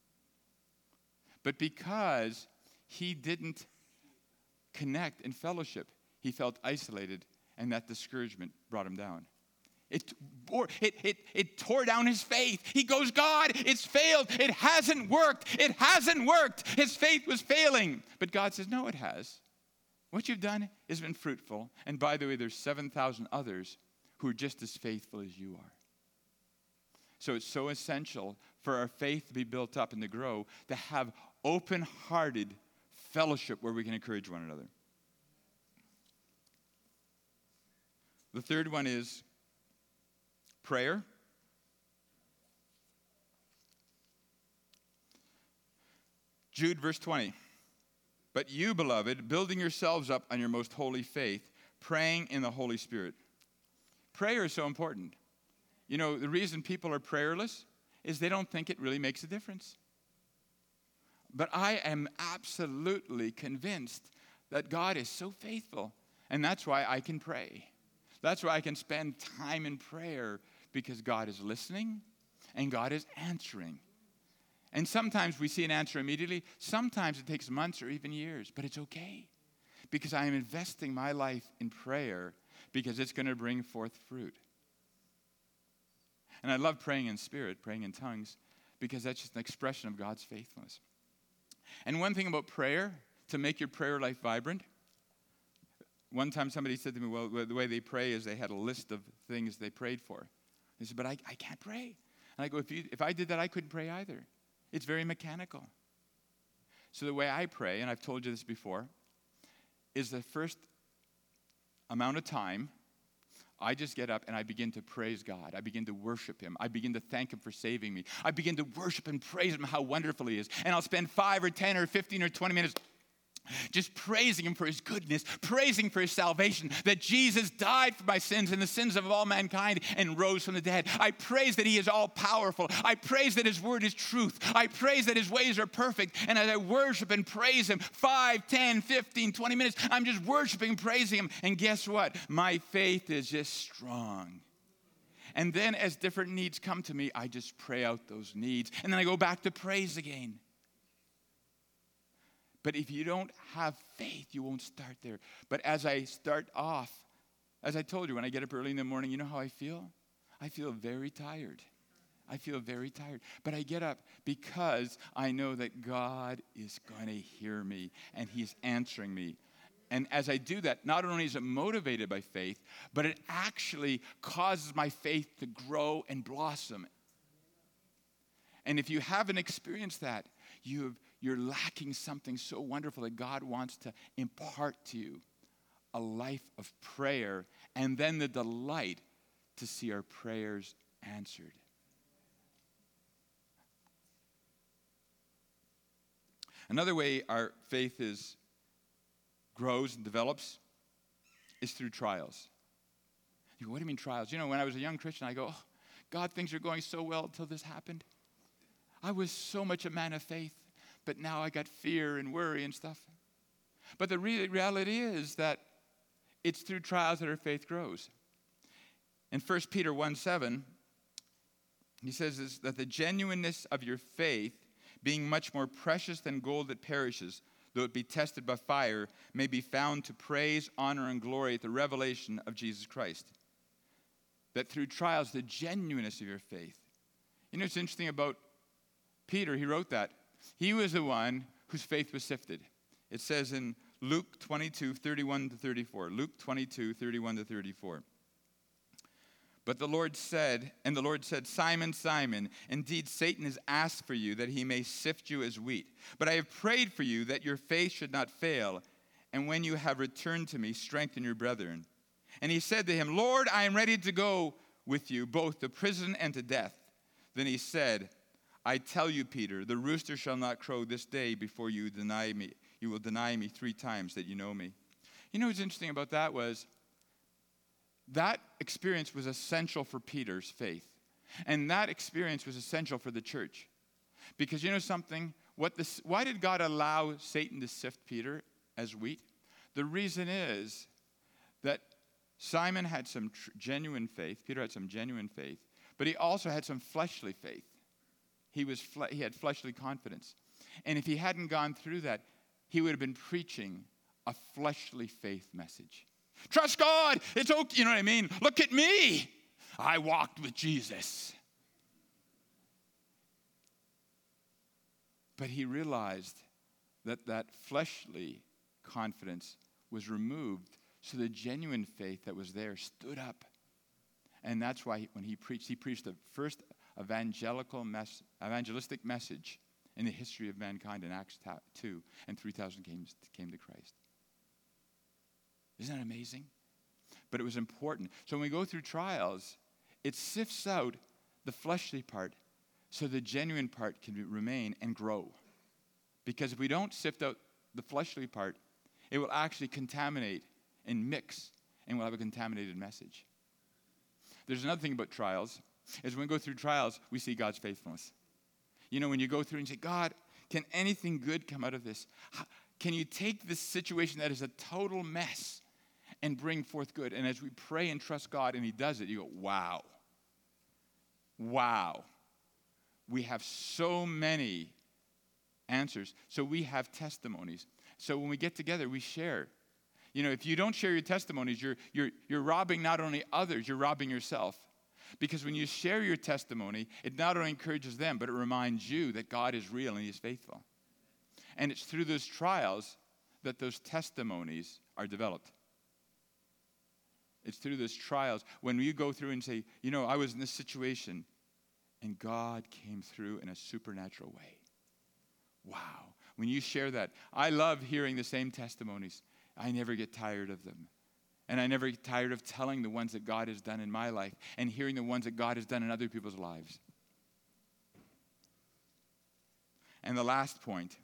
But because he didn't connect in fellowship, he felt isolated, and that discouragement brought him down. It tore down his faith. He goes, God, it's failed. It hasn't worked. It hasn't worked. His faith was failing. But God says, no, it has. What you've done has been fruitful. And by the way, there's 7,000 others who are just as faithful as you are. So it's so essential for our faith to be built up and to grow, to have open-hearted fellowship where we can encourage one another. The third one is prayer. Jude verse 20. But you, beloved, building yourselves up on your most holy faith, praying in the Holy Spirit. Prayer is so important. You know, the reason people are prayerless is they don't think it really makes a difference. But I am absolutely convinced that God is so faithful, and that's why I can pray. That's why I can spend time in prayer, because God is listening and God is answering. And sometimes we see an answer immediately. Sometimes it takes months or even years, but it's okay, because I am investing my life in prayer, because it's going to bring forth fruit. And I love praying in spirit, praying in tongues, because that's just an expression of God's faithfulness. And one thing about prayer, to make your prayer life vibrant, one time somebody said to me, well, the way they pray is they had a list of things they prayed for. They said, but I can't pray. And I go, if I did that, I couldn't pray either. It's very mechanical. So the way I pray, and I've told you this before, is the first amount of time, I just get up and I begin to praise God. I begin to worship him. I begin to thank him for saving me. I begin to worship and praise him how wonderful he is. And I'll spend 5 or 10 or 15 or 20 minutes just praising him for his goodness, praising for his salvation, that Jesus died for my sins and the sins of all mankind and rose from the dead. I praise that he is all powerful. I praise that his word is truth. I praise that his ways are perfect. And as I worship and praise him 5, 10, 15, 20 minutes, I'm just worshiping and praising him. And guess what? My faith is just strong. And then as different needs come to me, I just pray out those needs. And then I go back to praise again. But if you don't have faith, you won't start there. But as I start off, as I told you, when I get up early in the morning, you know how I feel? I feel very tired. I feel very tired. But I get up because I know that God is going to hear me and he's answering me. And as I do that, not only is it motivated by faith, but it actually causes my faith to grow and blossom. And if you haven't experienced that, you're lacking something so wonderful that God wants to impart to you. a life of prayer and then the delight to see our prayers answered. Another way our faith grows and develops is through trials. You go, what do you mean trials? You know, when I was a young Christian, I go, oh, God, things are going so well until this happened. I was so much a man of faith, but now I got fear and worry and stuff. But the reality is that it's through trials that our faith grows. In 1 Peter 1:7, he says this, that the genuineness of your faith, being much more precious than gold that perishes, though it be tested by fire, may be found to praise, honor, and glory at the revelation of Jesus Christ. That through trials, the genuineness of your faith. You know what's interesting about Peter? He wrote that. He was the one whose faith was sifted. It says in Luke 22:31-34. Luke 22:31-34. But the Lord said, Simon, Simon, indeed Satan has asked for you that he may sift you as wheat. But I have prayed for you that your faith should not fail. And when you have returned to me, strengthen your brethren. And he said to him, Lord, I am ready to go with you, both to prison and to death. Then he said, I tell you, Peter, the rooster shall not crow this day before you deny me. You will deny me 3 times that you know me. You know what's interesting about that was, that experience was essential for Peter's faith. And that experience was essential for the church. Because you know something? Why did God allow Satan to sift Peter as wheat? The reason is that Simon had some genuine faith. Peter had some genuine faith. But he also had some fleshly faith. He had fleshly confidence. And if he hadn't gone through that, he would have been preaching a fleshly faith message. Trust God. It's okay. You know what I mean? Look at me. I walked with Jesus. But he realized that fleshly confidence was removed, so the genuine faith that was there stood up. And that's why when he preached the first evangelistic message in the history of mankind in Acts 2, and 3,000 came to Christ. Isn't that amazing? But it was important. So when we go through trials, it sifts out the fleshly part so the genuine part can remain and grow. Because if we don't sift out the fleshly part, it will actually contaminate and mix, and we'll have a contaminated message. There's another thing about trials, is when we go through trials, we see God's faithfulness. You know, when you go through and say, God, can anything good come out of this? Can you take this situation that is a total mess and bring forth good? And as we pray and trust God and he does it, you go, wow. Wow. We have so many answers. So we have testimonies. So when we get together, we share. You know, if you don't share your testimonies, you're robbing not only others, you're robbing yourself. Because when you share your testimony, it not only encourages them, but it reminds you that God is real and he is faithful. And it's through those trials that those testimonies are developed. It's through those trials. When you go through and say, you know, I was in this situation, and God came through in a supernatural way. Wow. When you share that, I love hearing the same testimonies. I never get tired of them. And I never get tired of telling the ones that God has done in my life and hearing the ones that God has done in other people's lives. And the last point,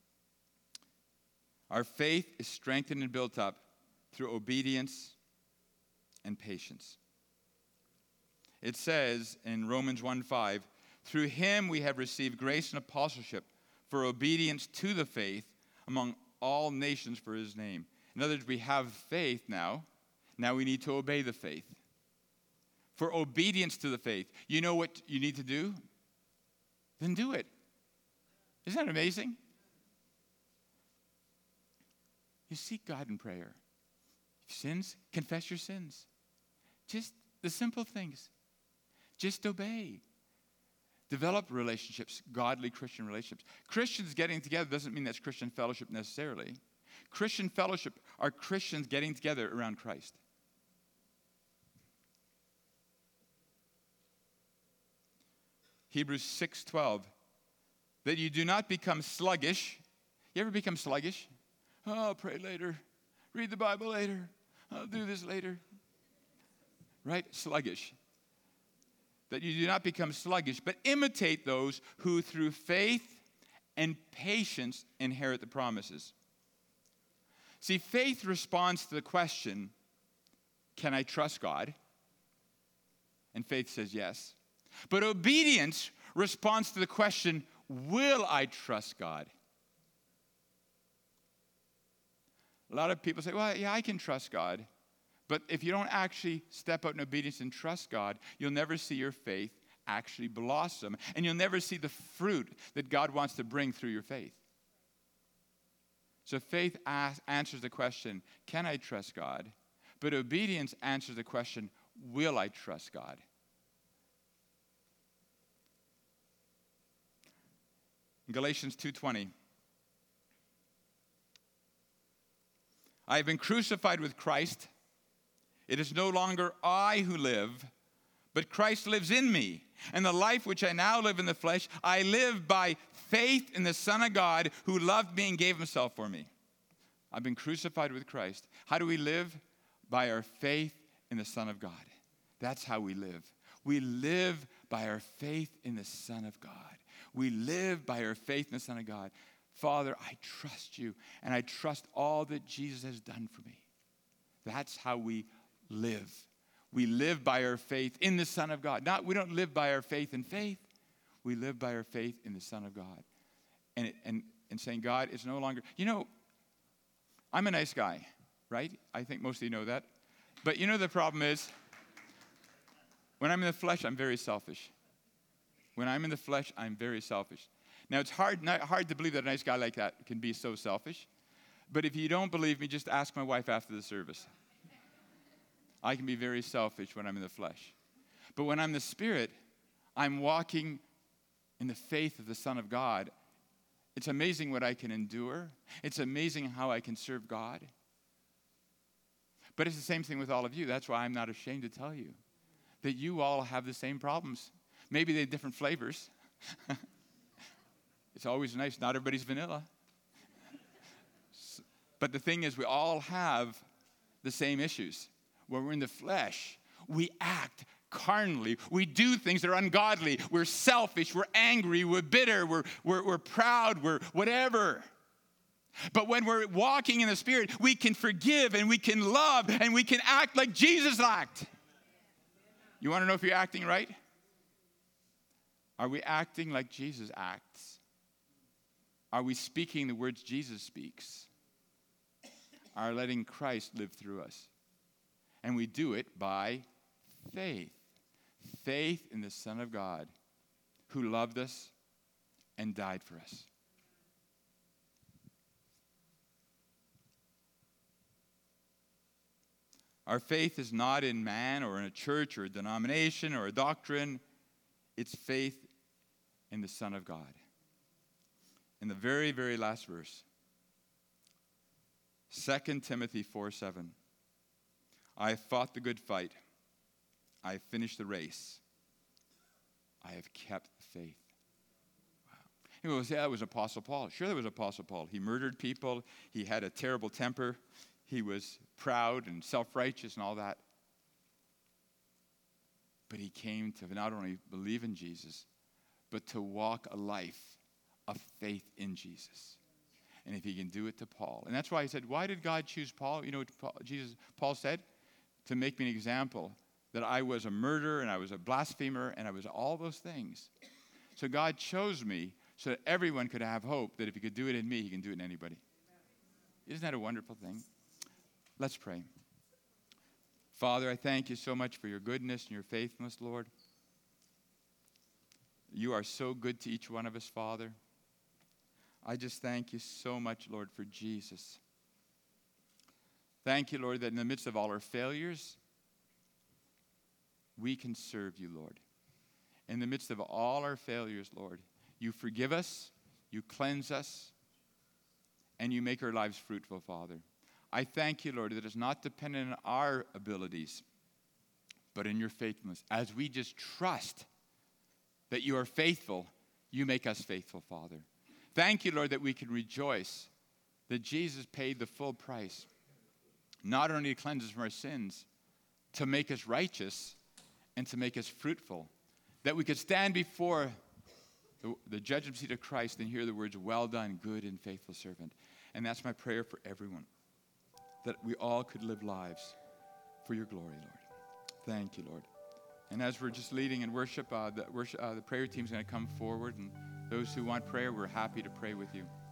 our faith is strengthened and built up through obedience and patience. It says in Romans 1:5, through him we have received grace and apostleship for obedience to the faith among all nations for his name. In other words, we have faith now. Now we need to obey the faith. For obedience to the faith. You know what you need to do? Then do it. Isn't that amazing? You seek God in prayer. Sins, confess your sins. Just the simple things. Just obey. Develop relationships, godly Christian relationships. Christians getting together doesn't mean that's Christian fellowship necessarily. Christian fellowship are Christians getting together around Christ. Hebrews 6:12, that you do not become sluggish. You ever become sluggish? Oh, I'll pray later. Read the Bible later. I'll do this later. Right? Sluggish. That you do not become sluggish, but imitate those who through faith and patience inherit the promises. See, faith responds to the question, can I trust God? And faith says yes. But obedience responds to the question, will I trust God? A lot of people say, well, yeah, I can trust God. But if you don't actually step out in obedience and trust God, you'll never see your faith actually blossom. And you'll never see the fruit that God wants to bring through your faith. So faith answers the question, can I trust God? But obedience answers the question, will I trust God? In Galatians 2:20, I have been crucified with Christ. It is no longer I who live, but Christ lives in me. And the life which I now live in the flesh, I live by faith in the Son of God who loved me and gave himself for me. I've been crucified with Christ. How do we live? By our faith in the Son of God. That's how we live. We live by our faith in the Son of God. We live by our faith in the Son of God. Father, I trust you, and I trust all that Jesus has done for me. That's how we live. We live by our faith in the Son of God. We don't live by our faith in faith. We live by our faith in the Son of God. And saying, God, it's no longer, I'm a nice guy, right? I think most of you know that. But the problem is, when I'm in the flesh, I'm very selfish. When I'm in the flesh, I'm very selfish. Now, it's hard to believe that a nice guy like that can be so selfish. But if you don't believe me, just ask my wife after the service. I can be very selfish when I'm in the flesh. But when I'm the Spirit, I'm walking in the faith of the Son of God. It's amazing what I can endure. It's amazing how I can serve God. But it's the same thing with all of you. That's why I'm not ashamed to tell you that you all have the same problems. Maybe they have different flavors. It's always nice. Not everybody's vanilla. But the thing is, we all have the same issues. When we're in the flesh, we act carnally. We do things that are ungodly. We're selfish. We're angry. We're bitter. We're proud. We're whatever. But when we're walking in the Spirit, we can forgive and we can love and we can act like Jesus acted. You want to know if you're acting right? Are we acting like Jesus acts? Are we speaking the words Jesus speaks? Are letting Christ live through us? And we do it by faith. Faith in the Son of God who loved us and died for us. Our faith is not in man or in a church or a denomination or a doctrine. It's faith in the Son of God. In the very, very last verse, 2 Timothy 4:7. I have fought the good fight. I have finished the race. I have kept the faith. Wow. He goes, yeah, that was Apostle Paul. Sure, that was Apostle Paul. He murdered people. He had a terrible temper. He was proud and self-righteous and all that. But he came to not only believe in Jesus, but to walk a life of faith in Jesus. And if he can do it to Paul. And that's why he said, why did God choose Paul? You know what Paul said? To make me an example that I was a murderer and I was a blasphemer and I was all those things. So God chose me so that everyone could have hope that if he could do it in me, he can do it in anybody. Isn't that a wonderful thing? Let's pray. Father, I thank you so much for your goodness and your faithfulness, Lord. You are so good to each one of us, Father. I just thank you so much, Lord, for Jesus. Thank you, Lord, that in the midst of all our failures, we can serve you, Lord. In the midst of all our failures, Lord, you forgive us, you cleanse us, and you make our lives fruitful, Father. I thank you, Lord, that it's not dependent on our abilities, but in your faithfulness. As we just trust that you are faithful, you make us faithful, Father. Thank you, Lord, that we can rejoice that Jesus paid the full price not only to cleanse us from our sins, to make us righteous and to make us fruitful, that we could stand before the judgment seat of Christ and hear the words, well done, good and faithful servant. And that's my prayer for everyone, that we all could live lives for your glory, Lord. Thank you, Lord. And as we're just leading in worship, the prayer team's going to come forward, and those who want prayer, we're happy to pray with you.